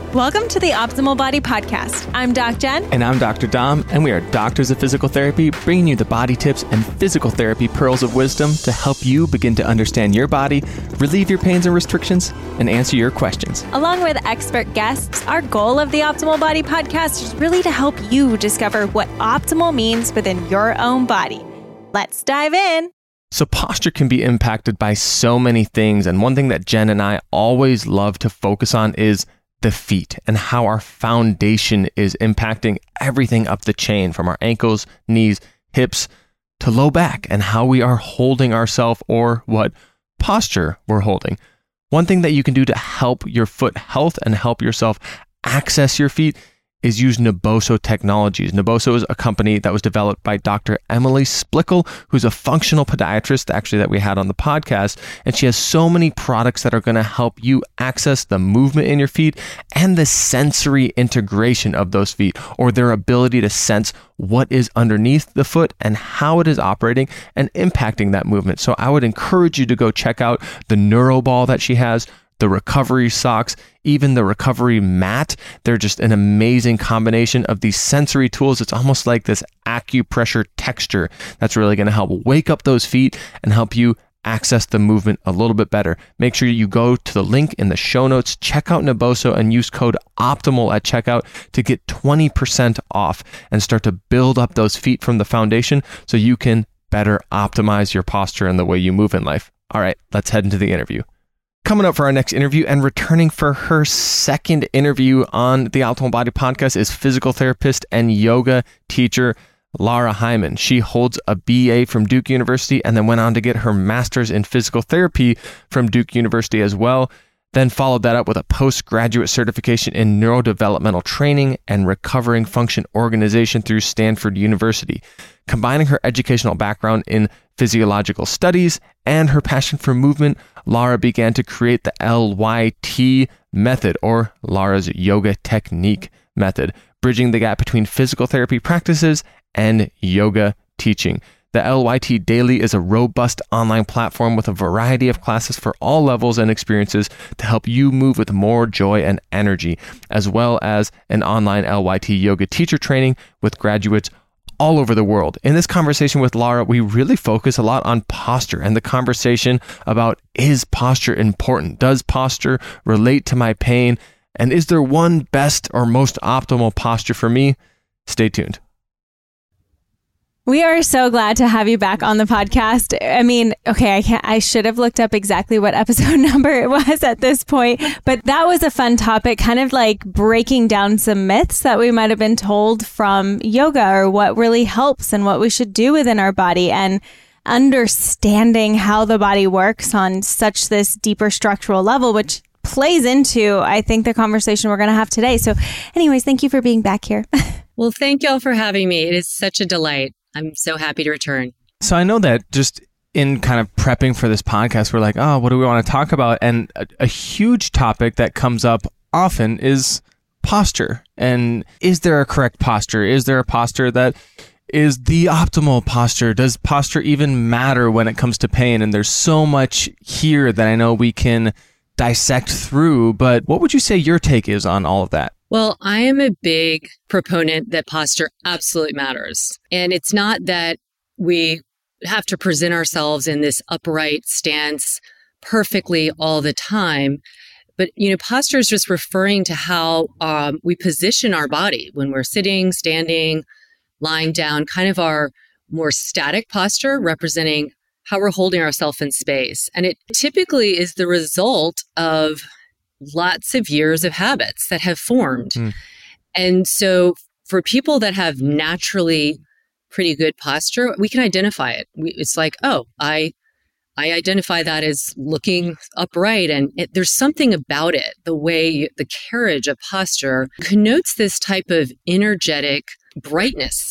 Welcome to the Optimal Body Podcast. I'm Doc Jen. And I'm Dr. Dom, and we are doctors of physical therapy, bringing you the body tips and physical therapy pearls of wisdom to help you begin to understand your body, relieve your pains and restrictions, and answer your questions. Along with expert guests, our goal of the Optimal Body Podcast is really to help you discover what optimal means within your own body. Let's dive in. So posture can be impacted by so many things, and one thing that Jen and I always love to focus on is the feet and how our foundation is impacting everything up the chain, from our ankles, knees, hips to low back, and how we are holding ourselves or what posture we're holding. One thing that you can do to help your foot health and help yourself access your feet is use Naboso Technologies. Naboso is a company that was developed by Dr. Emily Splichal, who's a functional podiatrist, actually, that we had on the podcast. And she has so many products that are going to help you access the movement in your feet and the sensory integration of those feet, or their ability to sense what is underneath the foot and how it is operating and impacting that movement. So I would encourage you to go check out the NeuroBall that she has, the recovery socks, even the recovery mat. They're just an amazing combination of these sensory tools. It's almost like this acupressure texture that's really going to help wake up those feet and help you access the movement a little bit better. Make sure you go to the link in the show notes, check out Naboso, and use code OPTIMAL at checkout to get 20% off and start to build up those feet from the foundation so you can better optimize your posture and the way you move in life. All right, let's head into the interview. Coming up for our next interview and returning for her second interview on the Optimal Body Podcast is physical therapist and yoga teacher Lara Hyman. She holds a BA from Duke University and then went on to get her master's in physical therapy from Duke University as well. Then followed that up with a postgraduate certification in neurodevelopmental training and recovering function organization through Stanford University. Combining her educational background in physiological studies and her passion for movement, Lara began to create the LYT method, or Lara's Yoga Technique method, bridging the gap between physical therapy practices and yoga teaching. The LYT Daily is a robust online platform with a variety of classes for all levels and experiences to help you move with more joy and energy, as well as an online LYT yoga teacher training with graduates all over the world. In this conversation with Lara, we really focus a lot on posture and the conversation about, is posture important? Does posture relate to my pain? And is there one best or most optimal posture for me? Stay tuned. We are so glad to have you back on the podcast. I mean, okay, I should have looked up exactly what episode number it was at this point, but that was a fun topic, kind of like breaking down some myths that we might have been told from yoga, or what really helps and what we should do within our body, and understanding how the body works on such this deeper structural level, which plays into, I think, the conversation we're going to have today. So anyways, thank you for being back here. Well, thank y'all for having me. It is such a delight. I'm so happy to return. So I know that just in kind of prepping for this podcast, we're like, oh, what do we want to talk about? And a huge topic that comes up often is posture. And is there a correct posture? Is there a posture that is the optimal posture? Does posture even matter when it comes to pain? And there's so much here that I know we can dissect through, but what would you say your take is on all of that? Well, I am a big proponent that posture absolutely matters. And it's not that we have to present ourselves in this upright stance perfectly all the time. But, posture is just referring to how we position our body when we're sitting, standing, lying down, kind of our more static posture representing how we're holding ourselves in space. And it typically is the result of lots of years of habits that have formed. And so for people that have naturally pretty good posture, we can identify it. It's like, oh, I identify that as looking upright. And there's something about it, the way the carriage of posture connotes this type of energetic brightness.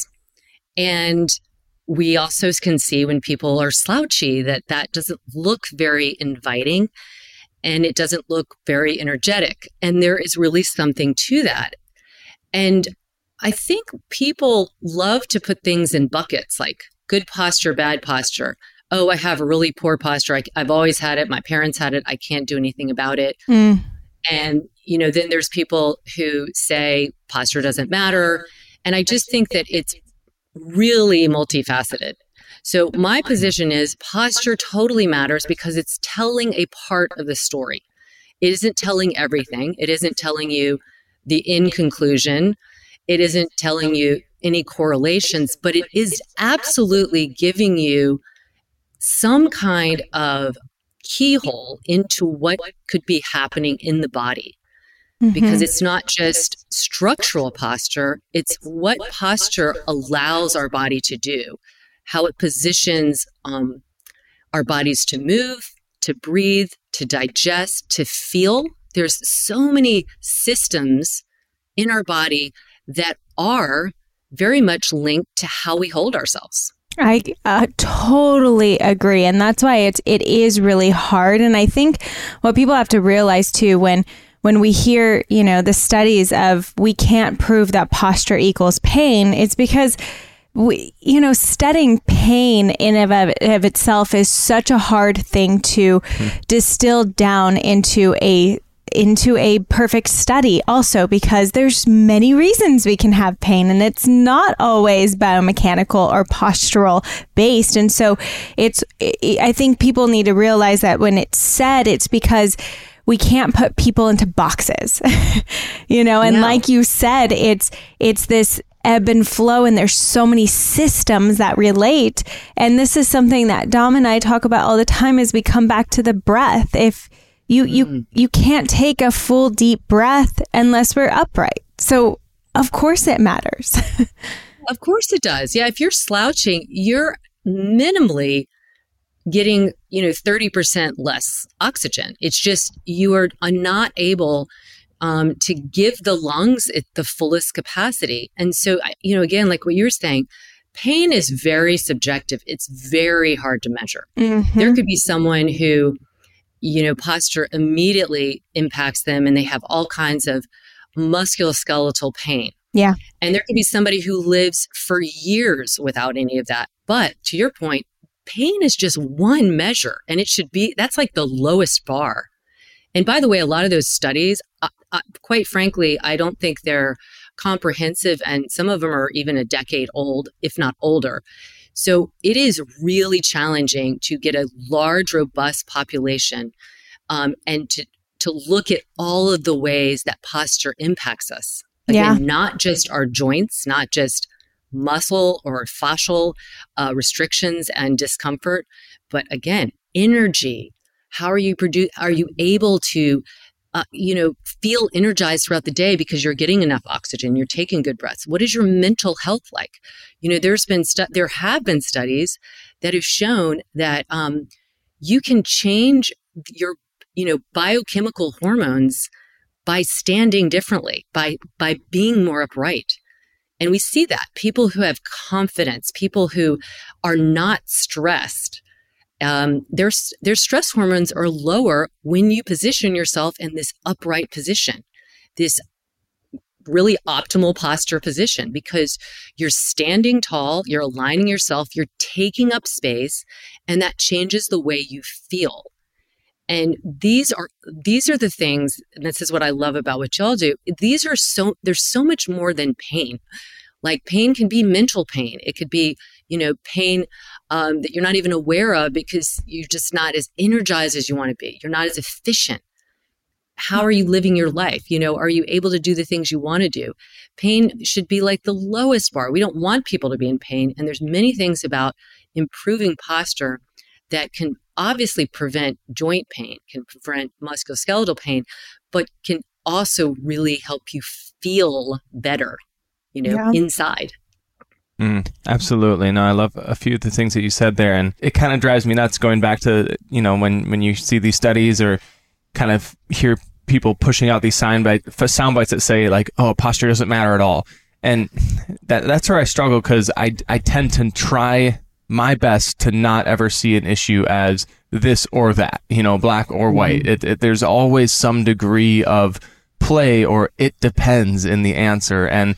And we also can see when people are slouchy that doesn't look very inviting. And it doesn't look very energetic. And there is really something to that. And I think people love to put things in buckets, like good posture, bad posture. Oh, I have a really poor posture. I've always had it. My parents had it. I can't do anything about it. And, you know, then there's people who say posture doesn't matter. And I just think that it's really multifaceted. So my position is posture totally matters because it's telling a part of the story. It isn't telling everything. It isn't telling you the in conclusion. It isn't telling you any correlations, but it is absolutely giving you some kind of keyhole into what could be happening in the body. Because it's not just structural posture, it's what posture allows our body to do, how it positions our bodies to move, to breathe, to digest, to feel. There's so many systems in our body that are very much linked to how we hold ourselves. I totally agree. And that's why it is really hard. And I think what people have to realize too, when we hear, you know, the studies of we can't prove that posture equals pain, it's because we, you know, studying pain in of itself is such a hard thing to distill down into a perfect study also, because there's many reasons we can have pain and it's not always biomechanical or postural based. And so I think people need to realize that when it's said, it's because we can't put people into boxes, you know, and like you said, it's this ebb and flow and there's so many systems that relate. And this is something that Dom and I talk about all the time as we come back to the breath. If you can't take a full deep breath unless we're upright. So of course it matters. Of course it does. Yeah. If you're slouching, you're minimally getting, 30% less oxygen. It's just, you are not able to give the lungs the fullest capacity. And so, again, like what you're saying, pain is very subjective. It's very hard to measure. There could be someone who, posture immediately impacts them and they have all kinds of musculoskeletal pain. Yeah. And there could be somebody who lives for years without any of that. But to your point, pain is just one measure and that's like the lowest bar. And by the way, a lot of those studies, quite frankly, I don't think they're comprehensive, and some of them are even a decade old, if not older. So it is really challenging to get a large, robust population and to look at all of the ways that posture impacts us. Again, not just our joints, not just muscle or fascial restrictions and discomfort, but again, energy. How are you able to, feel energized throughout the day because you're getting enough oxygen, you're taking good breaths? What is your mental health like? There have been studies that have shown that you can change your, biochemical hormones by standing differently, by being more upright. And we see that people who have confidence, people who are not stressed, their stress hormones are lower when you position yourself in this upright position, this really optimal posture position, because you're standing tall, you're aligning yourself, you're taking up space, and that changes the way you feel. And these are the things, and this is what I love about what y'all do. There's so much more than pain. Like pain can be mental pain. It could be, pain that you're not even aware of because you're just not as energized as you want to be. You're not as efficient. How are you living your life? Are you able to do the things you want to do? Pain should be like the lowest bar. We don't want people to be in pain. And there's many things about improving posture that can obviously prevent joint pain, can prevent musculoskeletal pain, but can also really help you feel better, inside. Absolutely. No, I love a few of the things that you said there. And it kind of drives me nuts going back to, when you see these studies or kind of hear people pushing out these sound bites that say like, oh, posture doesn't matter at all. And that's where I struggle, because I tend to try my best to not ever see an issue as this or that, black or white. There's always some degree of play, or it depends in the answer. And,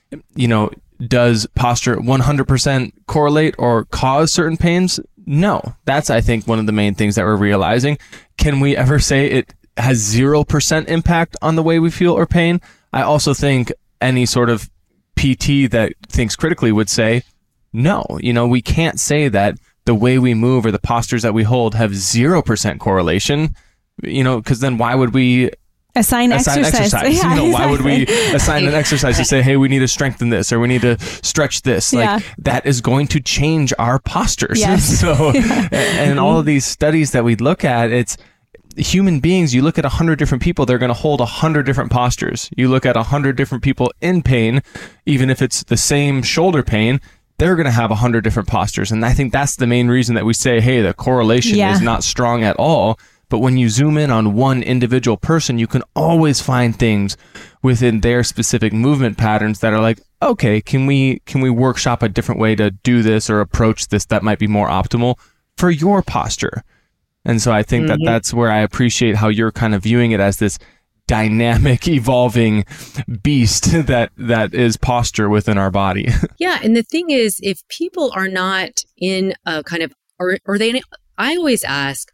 does posture 100% correlate or cause certain pains? No. That's, I think, one of the main things that we're realizing. Can we ever say has 0% impact on the way we feel or pain. I also think any sort of PT that thinks critically would say, no, we can't say that the way we move or the postures that we hold have 0% correlation, because then why would we assign exercise? Yeah, why would we assign an exercise to say, hey, we need to strengthen this or we need to stretch this? That is going to change our postures. Yes. So, and all of these studies that we look at, it's human beings. You look at 100 different people, they're going to hold 100 different postures. You look at 100 different people in pain, even if it's the same shoulder pain, they're going to have 100 different postures. And I think that's the main reason that we say, hey, the correlation is not strong at all. But when you zoom in on one individual person, you can always find things within their specific movement patterns that are like, okay, can we workshop a different way to do this or approach this that might be more optimal for your posture? And so I think that that's where I appreciate how you're kind of viewing it as this dynamic, evolving beast that is posture within our body. Yeah. And the thing is, if people are not in a kind of, or they, I always ask,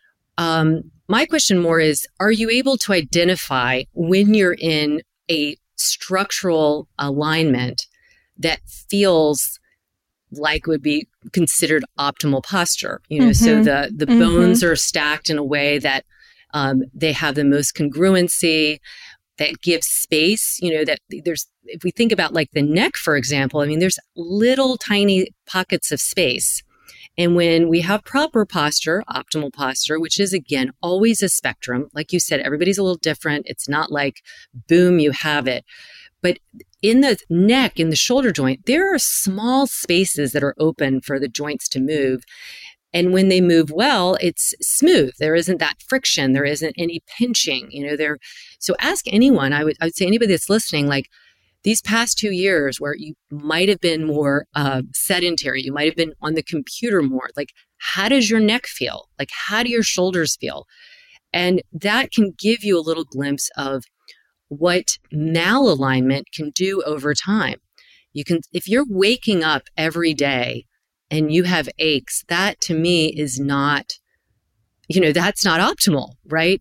my question more is, are you able to identify when you're in a structural alignment that feels like would be considered optimal posture? So the bones are stacked in a way that they have the most congruency, that gives space, that there's, if we think about like the neck, for example, there's little tiny pockets of space. And when we have proper posture, optimal posture, which is, again, always a spectrum, like you said, everybody's a little different. It's not like, boom, you have it. But in the neck, in the shoulder joint, there are small spaces that are open for the joints to move. And when they move well, it's smooth. There isn't that friction. There isn't any pinching. So ask anyone, I would say anybody that's listening, like, these past 2 years where you might have been more sedentary, you might have been on the computer more, like, how does your neck feel? Like, how do your shoulders feel? And that can give you a little glimpse of what malalignment can do over time. You can, if you're waking up every day and you have aches, that to me is not, that's not optimal, right?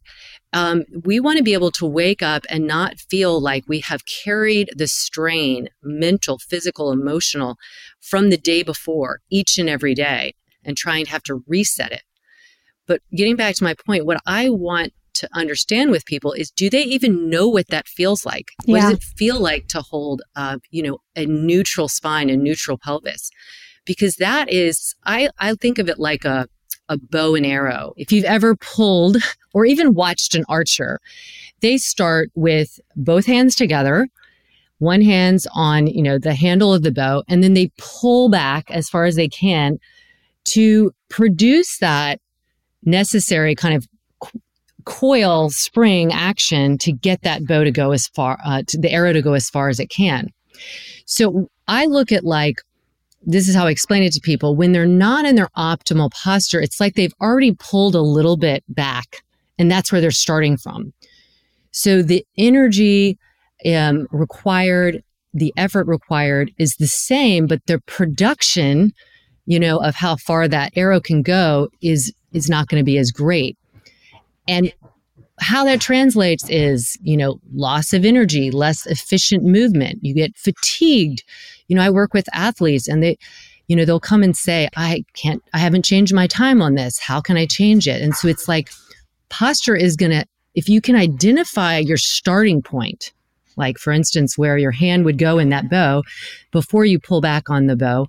We want to be able to wake up and not feel like we have carried the strain, mental, physical, emotional, from the day before each and every day and try and have to reset it. But getting back to my point, what I want to understand with people is, do they even know what that feels like? What does it feel like to hold, a neutral spine, a neutral pelvis? Because that is, I think of it like a bow and arrow. If you've ever pulled or even watched an archer, they start with both hands together, one hand's on, the handle of the bow, and then they pull back as far as they can to produce that necessary kind of coil spring action to get that bow to go as far, to the arrow to go as far as it can. So I look at this is how I explain it to people. When they're not in their optimal posture, it's like they've already pulled a little bit back, and that's where they're starting from. So the energy required, the effort required is the same, but the production, of how far that arrow can go is not going to be as great. And how that translates is, loss of energy, less efficient movement. You get fatigued. I work with athletes and they'll come and say, I haven't changed my time on this. How can I change it? And so it's like posture is if you can identify your starting point, like for instance, where your hand would go in that bow before you pull back on the bow,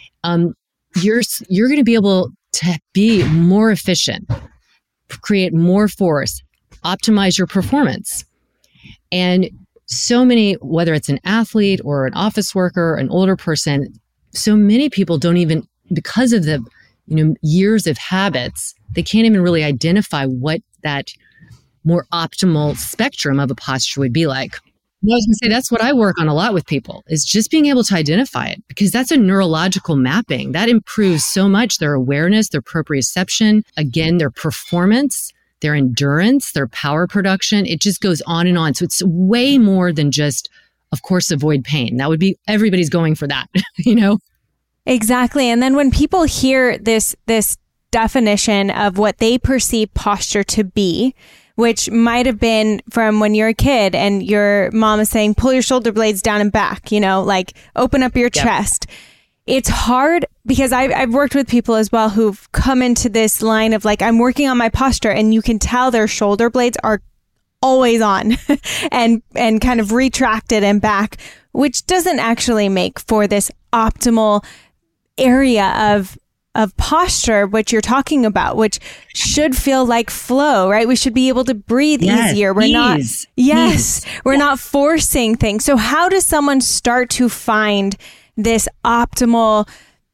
you're going to be able to be more efficient, create more force, optimize your performance. And so many, whether it's an athlete or an office worker, an older person, so many people don't even, because of the years of habits, they can't even really identify what that more optimal spectrum of a posture would be like. I was going to say, that's what I work on a lot with people, is just being able to identify it, because that's a neurological mapping. That improves so much their awareness, their proprioception, again, their performance, their endurance, their power production. It just goes on and on. So it's way more than just, of course, avoid pain. That would be, everybody's going for that, Exactly. And then when people hear this definition of what they perceive posture to be, which might have been from when you're a kid and your mom is saying, pull your shoulder blades down and back, like open up your chest. It's hard because I've worked with people as well who've come into this line of like, I'm working on my posture, and you can tell their shoulder blades are always on and kind of retracted and back, which doesn't actually make for this optimal area of posture, which you're talking about, which should feel like flow, right? We should be able to breathe easier. We're not forcing things. So how does someone start to find this optimal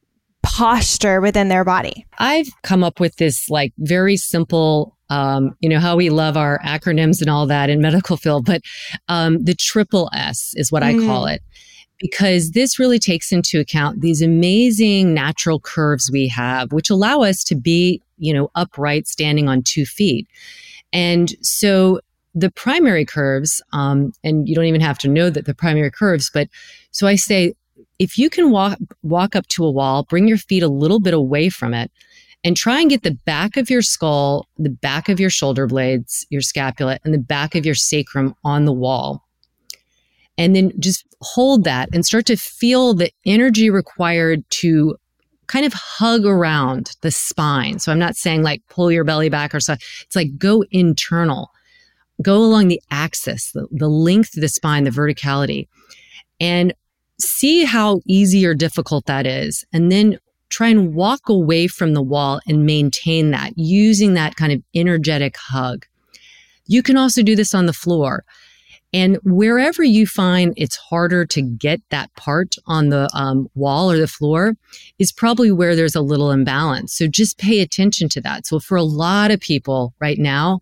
posture within their body? I've come up with this like very simple, how we love our acronyms and all that in medical field, but the triple S is what I call it, because this really takes into account these amazing natural curves we have, which allow us to be, upright, standing on 2 feet. And so the primary curves, and you don't even have to know that the primary curves, but so I say, if you can walk up to a wall, bring your feet a little bit away from it, and try and get the back of your skull, the back of your shoulder blades, your scapula, and the back of your sacrum on the wall. And then just hold that and start to feel the energy required to kind of hug around the spine. So I'm not saying like pull your belly back or so. It's like go internal, go along the axis, the length of the spine, the verticality, and see how easy or difficult that is. And then try and walk away from the wall and maintain that using that kind of energetic hug. You can also do this on the floor. And wherever you find it's harder to get that part on the wall or the floor is probably where there's a little imbalance. So just pay attention to that. So for a lot of people right now,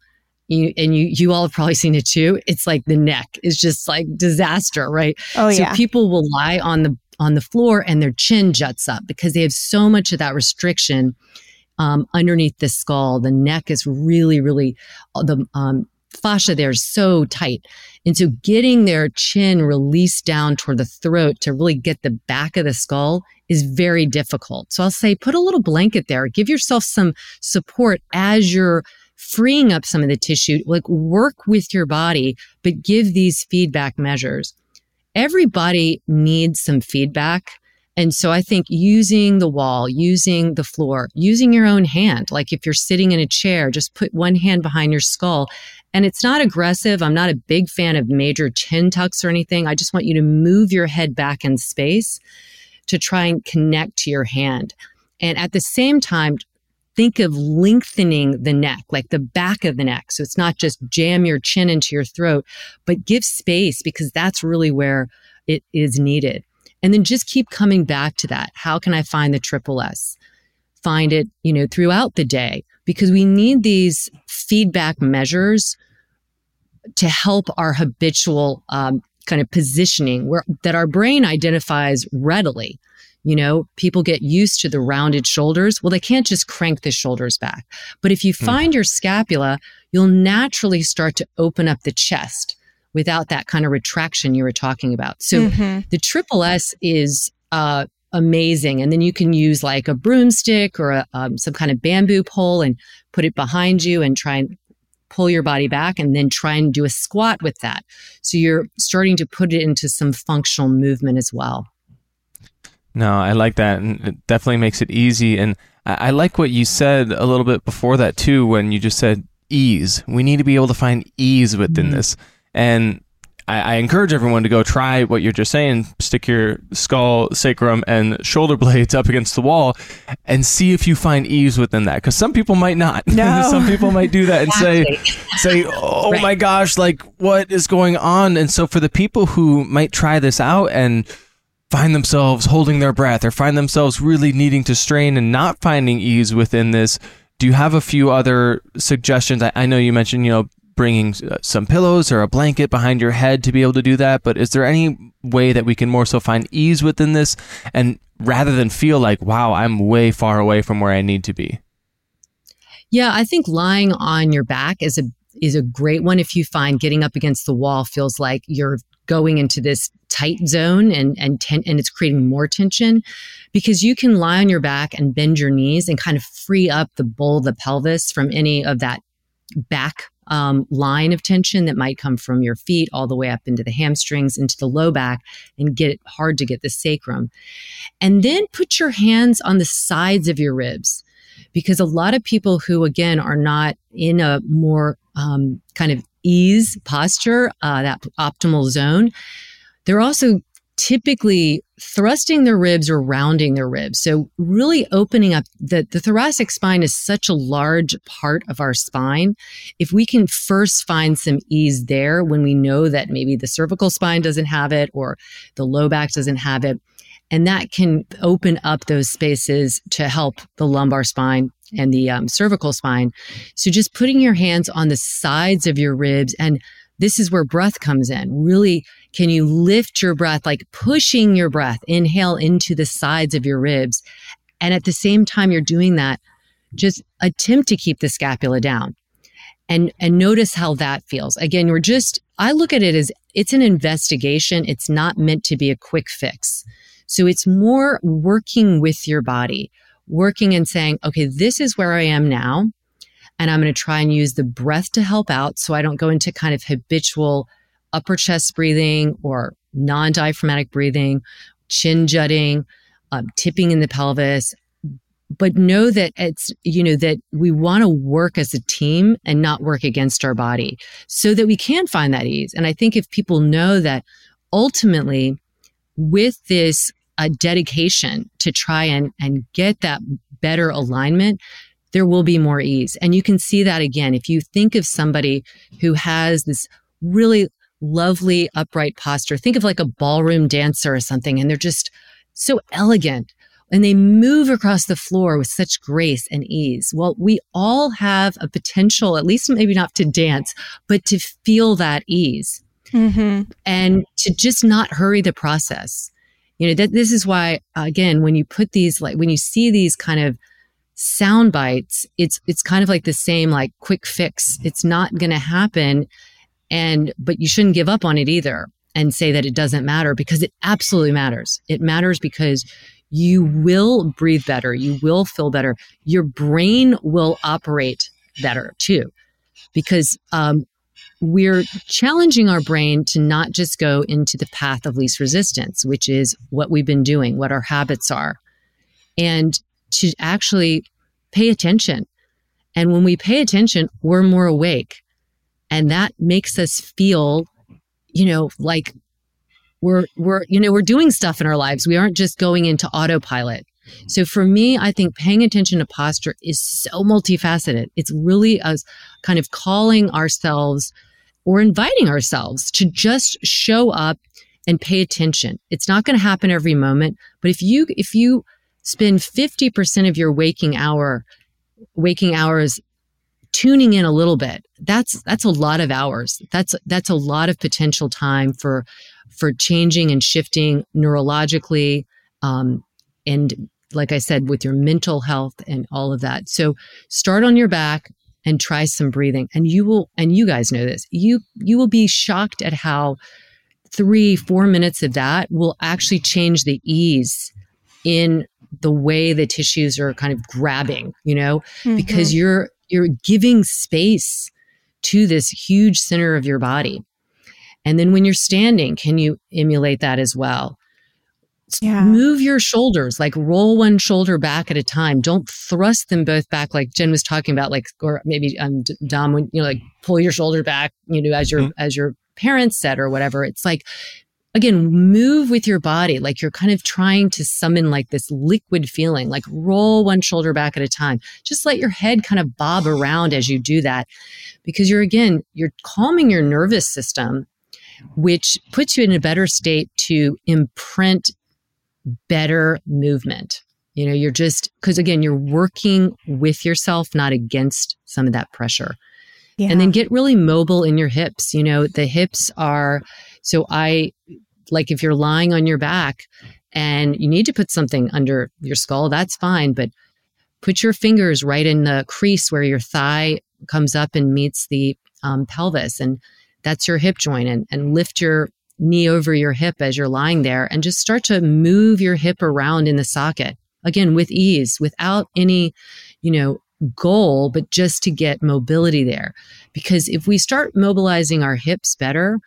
you all have probably seen it too, it's like the neck is just like disaster, right? Oh, yeah. So people will lie on the floor and their chin juts up because they have so much of that restriction underneath the skull. The neck is really, really, the fascia there is so tight. And so getting their chin released down toward the throat to really get the back of the skull is very difficult. So I'll say, put a little blanket there, give yourself some support as you're freeing up some of the tissue, like work with your body, but give these feedback measures. Everybody needs some feedback. And so I think using the wall, using the floor, using your own hand, like if you're sitting in a chair, just put one hand behind your skull. And it's not aggressive. I'm not a big fan of major chin tucks or anything. I just want you to move your head back in space to try and connect to your hand. And at the same time, think of lengthening the neck, like the back of the neck. So it's not just jam your chin into your throat, but give space because that's really where it is needed. And then just keep coming back to that. How can I find the triple S? Find it, throughout the day, because we need these feedback measures to help our habitual kind of positioning that our brain identifies readily. People get used to the rounded shoulders. Well, they can't just crank the shoulders back. But if you find your scapula, you'll naturally start to open up the chest without that kind of retraction you were talking about. So the triple S is amazing. And then you can use like a broomstick or some kind of bamboo pole and put it behind you and try and pull your body back and then try and do a squat with that. So you're starting to put it into some functional movement as well. No, I like that. And it definitely makes it easy. And I like what you said a little bit before that too, when you just said ease. We need to be able to find ease within this. And I encourage everyone to go try what you're just saying, stick your skull, sacrum, and shoulder blades up against the wall and see if you find ease within that. Because some people might not. No. Some people might do that and say, oh my gosh, like what is going on? And so for the people who might try this out and find themselves holding their breath or find themselves really needing to strain and not finding ease within this, do you have a few other suggestions? I know you mentioned, bringing some pillows or a blanket behind your head to be able to do that. But is there any way that we can more so find ease within this and rather than feel like, wow, I'm way far away from where I need to be? Yeah, I think lying on your back is is a great one if you find getting up against the wall feels like you're going into this tight zone and it's creating more tension, because you can lie on your back and bend your knees and kind of free up the bowl of the pelvis from any of that back line of tension that might come from your feet all the way up into the hamstrings, into the low back, and get it hard to get the sacrum. And then put your hands on the sides of your ribs, because a lot of people who, again, are not in a more kind of ease posture, that optimal zone, they're also typically thrusting their ribs or rounding their ribs. So really opening up the thoracic spine is such a large part of our spine. If we can first find some ease there when we know that maybe the cervical spine doesn't have it or the low back doesn't have it, and that can open up those spaces to help the lumbar spine and the cervical spine. So just putting your hands on the sides of your ribs, and this is where breath comes in. Really, can you lift your breath, like pushing your breath, inhale into the sides of your ribs. And at the same time you're doing that, just attempt to keep the scapula down and notice how that feels. Again, I look at it as it's an investigation. It's not meant to be a quick fix. So it's more working with your body, working and saying, okay, this is where I am now. And I'm going to try and use the breath to help out so I don't go into kind of habitual upper chest breathing or non-diaphragmatic breathing, chin jutting, tipping in the pelvis. But know that it's, that we want to work as a team and not work against our body so that we can find that ease. And I think if people know that ultimately with this dedication to try and get that better alignment, there will be more ease. And you can see that again. If you think of somebody who has this really lovely upright posture, think of like a ballroom dancer or something, and they're just so elegant and they move across the floor with such grace and ease. Well, we all have a potential, at least maybe not to dance, but to feel that ease and to just not hurry the process. This is why, again, when you put these, like when you see these kind of sound bites, it's kind of like the same, like quick fix. It's not going to happen. But you shouldn't give up on it either and say that it doesn't matter, because it absolutely matters. It matters because you will breathe better. You will feel better. Your brain will operate better too, because we're challenging our brain to not just go into the path of least resistance, which is what we've been doing, what our habits are, and to actually pay attention. And when we pay attention, we're more awake. And that makes us feel, like we're doing stuff in our lives. We aren't just going into autopilot. So for me, I think paying attention to posture is so multifaceted. It's really us kind of calling ourselves or inviting ourselves to just show up and pay attention. It's not going to happen every moment, but if you spend 50% of your waking hours tuning in a little bit, that's a lot of hours. That's a lot of potential time for changing and shifting neurologically, and like I said, with your mental health and all of that. So start on your back and try some breathing, and you guys know this. You will be shocked at how 3-4 minutes of that will actually change the ease in the way the tissues are kind of grabbing, because you're giving space to this huge center of your body. And then when you're standing, can you emulate that as well? Yeah. Move your shoulders, like roll one shoulder back at a time. Don't thrust them both back, like Jen was talking about, like, or maybe Dom, when like pull your shoulder back, as your parents said or whatever. It's like, again, move with your body, like you're kind of trying to summon like this liquid feeling, like roll one shoulder back at a time. Just let your head kind of bob around as you do that, because you're calming your nervous system, which puts you in a better state to imprint better movement. You're just, because again, you're working with yourself, not against some of that pressure. Yeah. And then get really mobile in your hips. The hips are, so like if you're lying on your back and you need to put something under your skull, that's fine. But put your fingers right in the crease where your thigh comes up and meets the pelvis, and that's your hip joint, and lift your knee over your hip as you're lying there and just start to move your hip around in the socket. Again, with ease, without any, goal, but just to get mobility there. Because if we start mobilizing our hips better,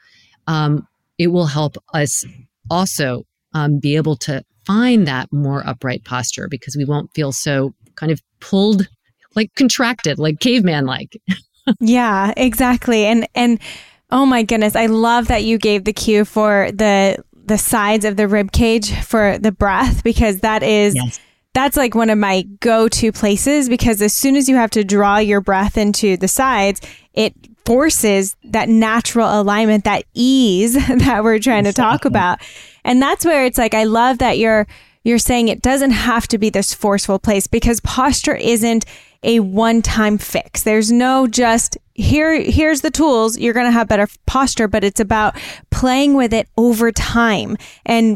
it will help us also be able to find that more upright posture, because we won't feel so kind of pulled, like contracted, like caveman-like. Yeah, exactly. And oh my goodness, I love that you gave the cue for the sides of the rib cage for the breath, because that's like one of my go-to places, because as soon as you have to draw your breath into the sides, it forces that natural alignment, that ease that we're trying to talk about. And that's where it's like, I love that you're saying it doesn't have to be this forceful place, because posture isn't a one-time fix. There's no just here's the tools, you're going to have better posture, but it's about playing with it over time and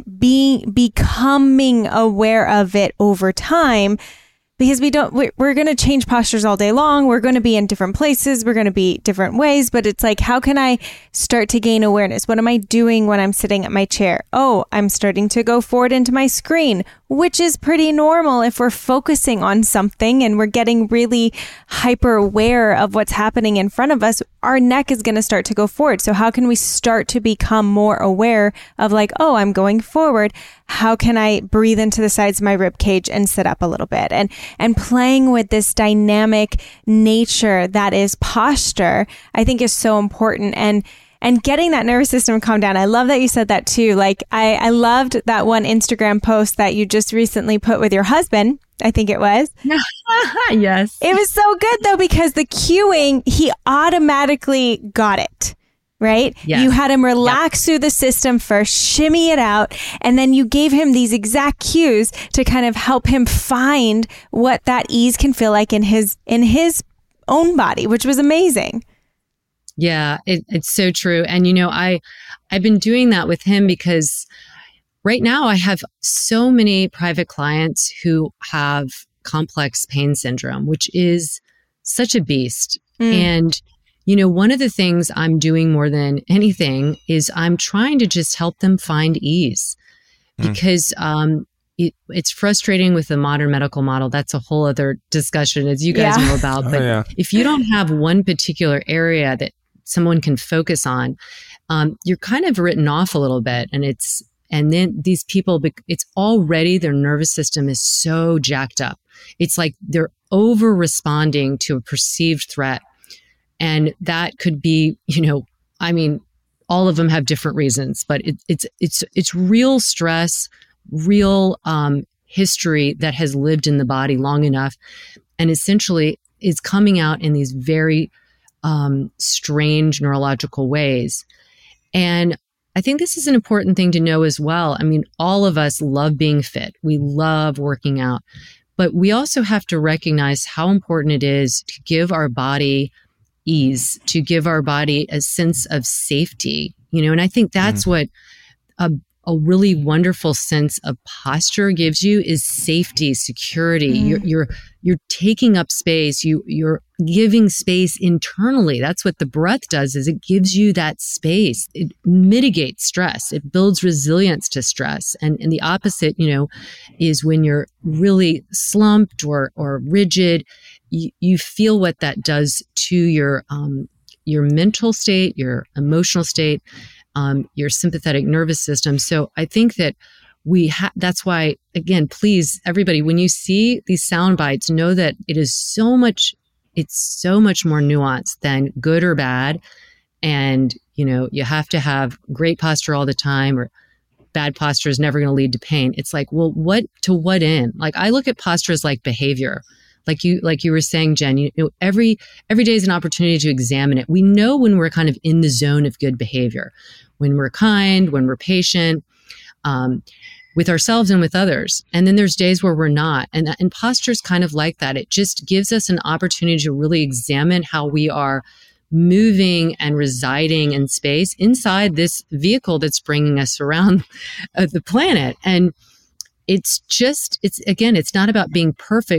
becoming aware of it over time. Because we're going to change postures all day long. We're going to be in different places. We're going to be different ways. But it's like, how can I start to gain awareness? What am I doing when I'm sitting at my chair? Oh, I'm starting to go forward into my screen, which is pretty normal if we're focusing on something and we're getting really hyper aware of what's happening in front of us. Our neck is going to start to go forward. So how can we start to become more aware of like, oh, I'm going forward. How can I breathe into the sides of my rib cage and sit up a little bit? And playing with this dynamic nature that is posture, I think is so important. And getting that nervous system calm down. I love that you said that too. Like I loved that one Instagram post that you just recently put with your husband, I think it was. Yes. It was so good though, because the cueing, he automatically got it. Right? Yes. You had him relax through the system first, shimmy it out, and then you gave him these exact cues to kind of help him find what that ease can feel like in his own body, which was amazing. Yeah, it's so true. And I've been doing that with him because right now I have so many private clients who have complex pain syndrome, which is such a beast. And one of the things I'm doing more than anything is I'm trying to just help them find ease, because it's frustrating with the modern medical model. That's a whole other discussion, as you guys know about. But if you don't have one particular area that someone can focus on, you're kind of written off a little bit. And then these people, it's already their nervous system is so jacked up. It's like they're over responding to a perceived threat. And that could be, all of them have different reasons, but it's real stress, real history that has lived in the body long enough, and essentially is coming out in these very strange neurological ways. And I think this is an important thing to know as well. I mean, all of us love being fit. We love working out, but we also have to recognize how important it is to give our body ease, to give our body a sense of safety, and I think that's what a really wonderful sense of posture gives you is safety, security. You're taking up space. You're giving space internally. That's what the breath does, is it gives you that space. It mitigates stress. It builds resilience to stress. And the opposite, is when you're really slumped or rigid, you feel what that does to your mental state, your emotional state, your sympathetic nervous system. So I think that that's why, again, please, everybody, when you see these sound bites, know that it's so much more nuanced than good or bad. And, you have to have great posture all the time, or bad posture is never going to lead to pain. It's like, well, to what end? Like, I look at posture as like behavior. Like you were saying, Jen, every day is an opportunity to examine it. We know when we're kind of in the zone of good behavior, when we're kind, when we're patient, with ourselves and with others. And then there's days where we're not. And posture is kind of like that. It just gives us an opportunity to really examine how we are moving and residing in space inside this vehicle that's bringing us around the planet. And it's not about being perfect, but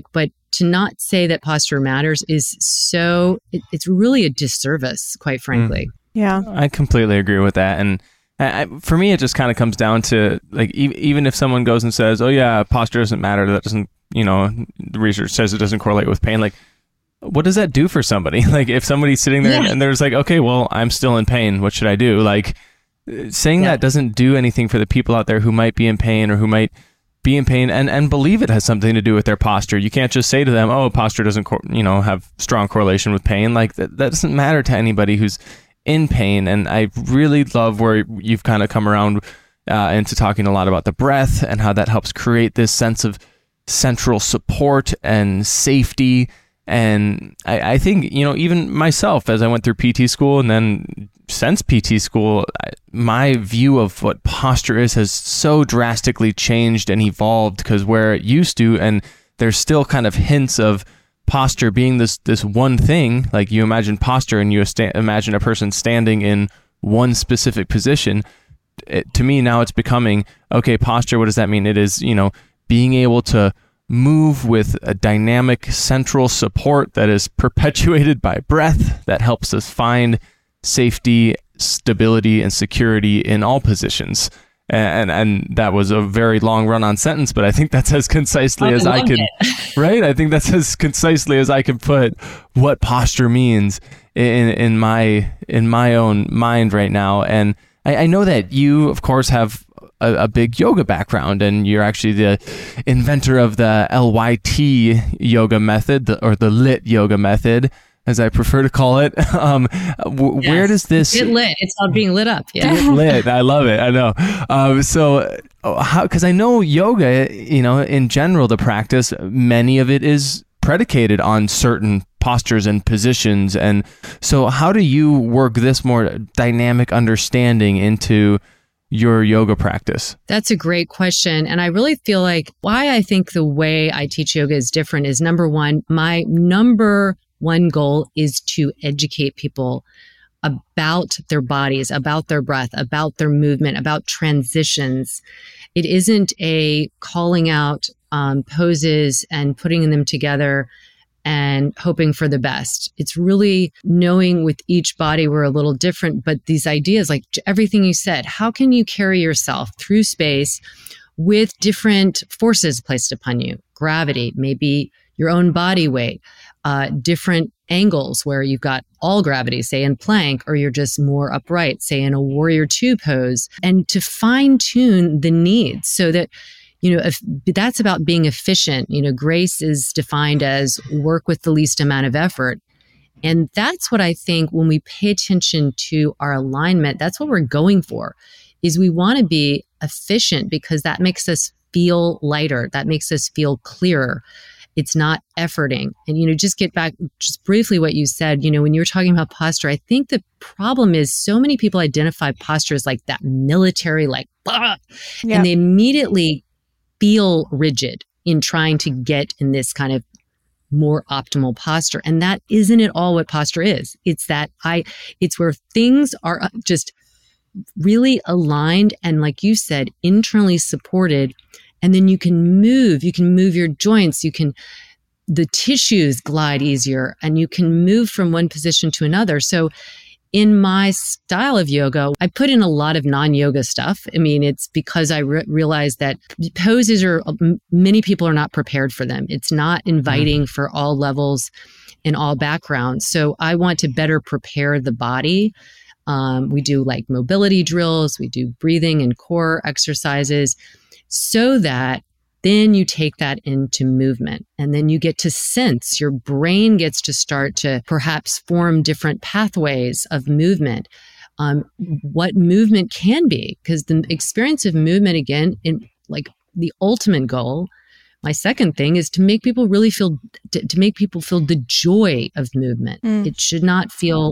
to not say that posture matters is it's really a disservice, quite frankly. Yeah. I completely agree with that. And for me, it just kind of comes down to like, even if someone goes and says, oh yeah, posture doesn't matter, that doesn't, the research says it doesn't correlate with pain. Like, what does that do for somebody? Like if somebody's sitting there and there's like, okay, well, I'm still in pain. What should I do? Like saying that doesn't do anything for the people out there who might be in pain or who might be in pain and believe it has something to do with their posture. You can't just say to them, oh, posture doesn't, have strong correlation with pain. Like that doesn't matter to anybody who's in pain. And I really love where you've kind of come around into talking a lot about the breath and how that helps create this sense of central support and safety. And I think, even myself, as I went through PT school and then since PT school, my view of what posture is has so drastically changed and evolved, because where it used to, and there's still kind of hints of posture being this one thing, like you imagine posture and you imagine a person standing in one specific position. To me now it's becoming, okay, posture, what does that mean? It is, being able to move with a dynamic central support that is perpetuated by breath that helps us find safety, stability, and security in all positions. And that was a very long run-on sentence, but I think that's as concisely as I can, right? I think that's as concisely as I can put what posture means in my own mind right now. And I know that you, of course, have a big yoga background, and you're actually the inventor of the LYT yoga method, or the lit yoga method, as I prefer to call it. Where does this get lit? It's all being lit up. Yeah, get lit. I love it. I know. So how? Because I know yoga, in general, the practice, many of it is predicated on certain postures and positions. And so, how do you work this more dynamic understanding into your yoga practice? That's a great question. And I really feel like why I think the way I teach yoga is different is, number one, my number one goal is to educate people about their bodies, about their breath, about their movement, about transitions. It isn't a calling out poses and putting them together and hoping for the best. It's really knowing with each body we're a little different, but these ideas, like everything you said, how can you carry yourself through space with different forces placed upon you? Gravity, maybe your own body weight, different angles where you've got all gravity, say in plank, or you're just more upright, say in a warrior two pose, and to fine tune the needs so that if that's about being efficient. Grace is defined as work with the least amount of effort. And that's what I think when we pay attention to our alignment, that's what we're going for, is we want to be efficient because that makes us feel lighter. That makes us feel clearer. It's not efforting. And, just get back just briefly what you said, when you were talking about posture, I think the problem is so many people identify posture as like that military, like, blah, and they immediately feel rigid in trying to get in this kind of more optimal posture. And that isn't at all what posture is. It's it's where things are just really aligned and, like you said, internally supported. And then you can move your joints, the tissues glide easier, and you can move from one position to another. So in my style of yoga, I put in a lot of non-yoga stuff. I mean, it's because I realized that poses many people are not prepared for them. It's not inviting for all levels and all backgrounds. So I want to better prepare the body. We do like mobility drills, we do breathing and core exercises so that then you take that into movement, and then you get to sense, your brain gets to start to perhaps form different pathways of movement, what movement can be, because the experience of movement, again, in like the ultimate goal, my second thing is to make people really feel, to make people feel the joy of movement. It should not feel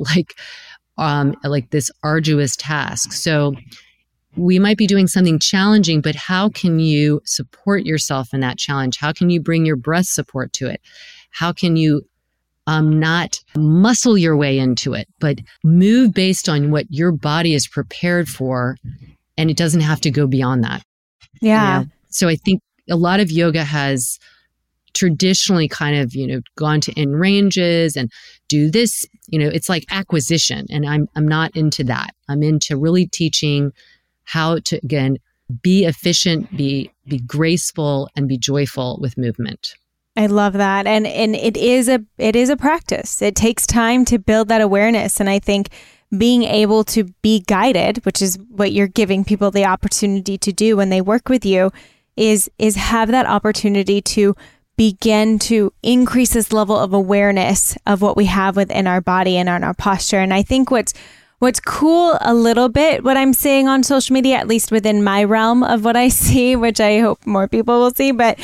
like this arduous task. So we might be doing something challenging, but how can you support yourself in that challenge? How can you bring your breath support to it? How can you not muscle your way into it, but move based on what your body is prepared for, and it doesn't have to go beyond that. Yeah. So I think a lot of yoga has traditionally kind of, gone to in ranges and do this, it's like acquisition. And I'm not into that. I'm into really teaching how to, again, be efficient, be graceful, and be joyful with movement. I love that. And it is a practice. It takes time to build that awareness. And I think being able to be guided, which is what you're giving people the opportunity to do when they work with you, is have that opportunity to begin to increase this level of awareness of what we have within our body and on our posture. And I think what's cool a little bit, what I'm seeing on social media, at least within my realm of what I see, which I hope more people will see, but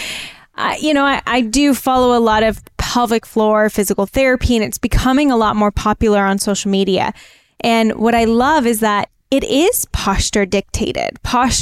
I do follow a lot of pelvic floor physical therapy, and it's becoming a lot more popular on social media. And what I love is that it is posture dictated.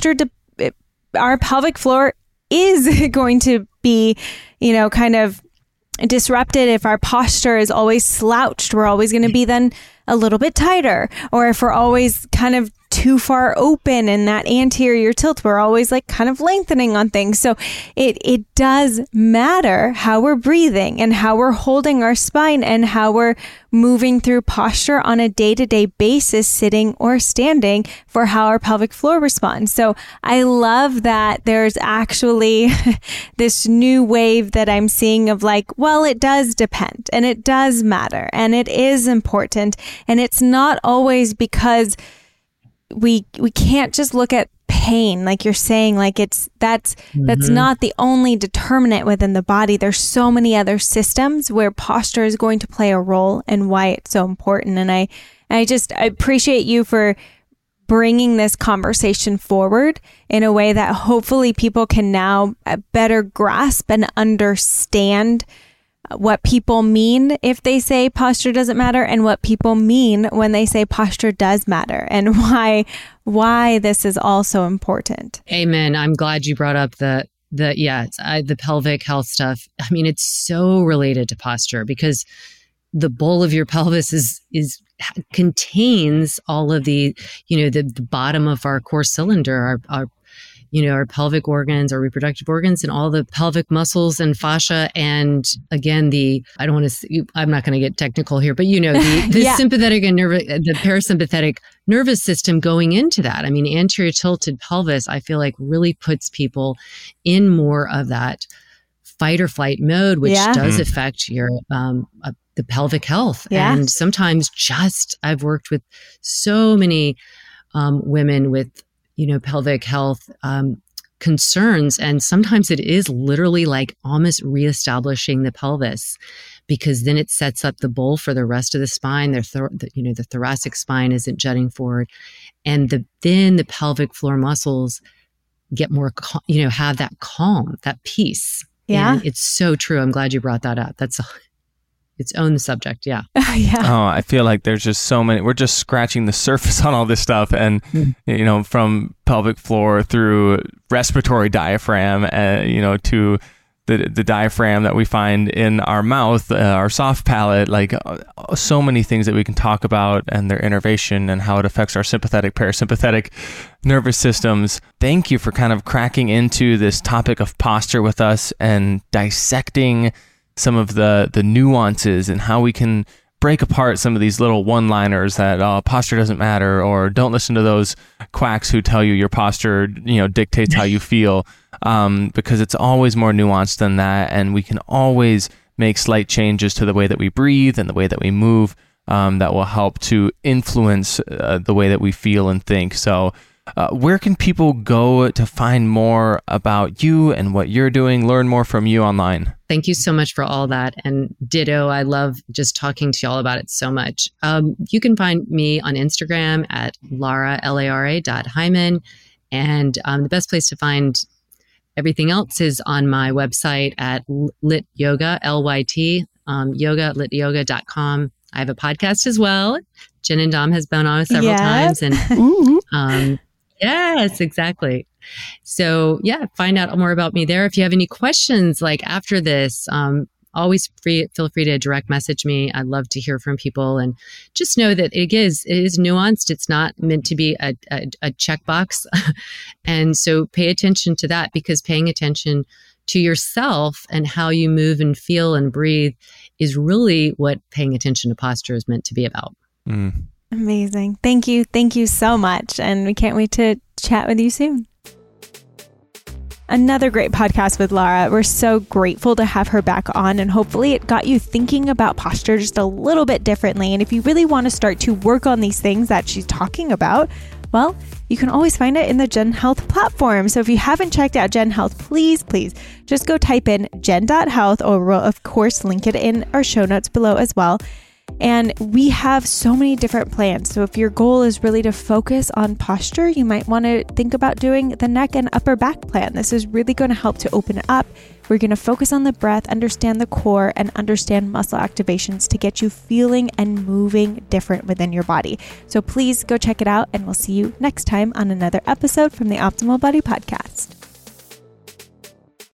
Our pelvic floor is going to be, kind of disrupted if our posture is always slouched. We're always going to be then a little bit tighter. Or if we're always kind of too far open in that anterior tilt, we're always like kind of lengthening on things. So it does matter how we're breathing and how we're holding our spine and how we're moving through posture on a day-to-day basis, sitting or standing, for how our pelvic floor responds. So I love that there's actually this new wave that I'm seeing of like, well, it does depend and it does matter and it is important. And it's not always we can't just look at pain, like you're saying, like that's not the only determinant within the body. There's so many other systems where posture is going to play a role and why it's so important. And I appreciate you for bringing this conversation forward in a way that hopefully people can now better grasp and understand what people mean if they say posture doesn't matter, and what people mean when they say posture does matter, and why this is also important. Amen. I'm glad you brought up the pelvic health stuff. I mean, it's so related to posture because the bowl of your pelvis contains all of the bottom of our core cylinder, our pelvic organs, our reproductive organs, and all the pelvic muscles and fascia. And again, I'm not going to get technical here, but the sympathetic and the parasympathetic nervous system going into that. I mean, anterior tilted pelvis, I feel like really puts people in more of that fight or flight mode, which does affect your, the pelvic health. Yeah. And sometimes I've worked with so many women with pelvic health concerns. And sometimes it is literally like almost reestablishing the pelvis, because then it sets up the bowl for the rest of the spine. The thoracic spine isn't jutting forward. And then the pelvic floor muscles get more, have that calm, that peace. Yeah. And it's so true. I'm glad you brought that up. That's its own subject. Yeah. Oh, I feel like there's just so many. We're just scratching the surface on all this stuff. And, from pelvic floor through respiratory diaphragm, to the diaphragm that we find in our mouth, our soft palate, like so many things that we can talk about and their innervation and how it affects our sympathetic, parasympathetic nervous systems. Thank you for kind of cracking into this topic of posture with us and dissecting some of the nuances and how we can break apart some of these little one-liners that posture doesn't matter, or don't listen to those quacks who tell you your posture dictates how you feel, because it's always more nuanced than that, and we can always make slight changes to the way that we breathe and the way that we move that will help to influence the way that we feel and think. So where can people go to find more about you and what you're doing, learn more from you online? Thank you so much for all that. And ditto, I love just talking to y'all about it so much. You can find me on Instagram at Lara.Hyman. And the best place to find everything else is on my website at Lit Yoga, LYT, yoga, lityoga.com. I have a podcast as well. Jen and Dom has been on several times. And yes, exactly. So find out more about me there. If you have any questions, like after this, always feel free to direct message me. I'd love to hear from people, and just know that it is nuanced. It's not meant to be a checkbox. And so pay attention to that, because paying attention to yourself and how you move and feel and breathe is really what paying attention to posture is meant to be about. Amazing. Thank you. Thank you so much. And we can't wait to chat with you soon. Another great podcast with Lara. We're so grateful to have her back on, and hopefully it got you thinking about posture just a little bit differently. And if you really want to start to work on these things that she's talking about, well, you can always find it in the Gen Health platform. So if you haven't checked out Gen Health, please just go type in gen.health, or we'll of course link it in our show notes below as well. And we have so many different plans. So if your goal is really to focus on posture, you might want to think about doing the neck and upper back plan. This is really going to help to open it up. We're going to focus on the breath, understand the core, and understand muscle activations to get you feeling and moving different within your body. So please go check it out, and we'll see you next time on another episode from the Optimal Body Podcast.